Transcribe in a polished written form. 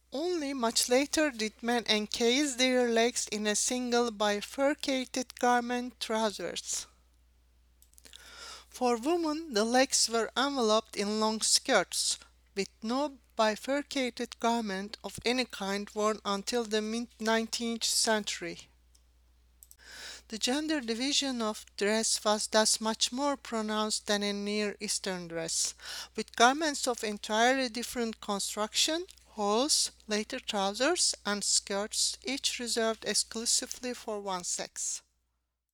Only much later did men encase their legs in a single bifurcated garment trousers. For women, the legs were enveloped in long skirts, with no bifurcated garment of any kind worn until the mid-19th century. The gender division of dress was thus much more pronounced than in Near Eastern dress, with garments of entirely different construction, hose, later trousers, and skirts, each reserved exclusively for one sex.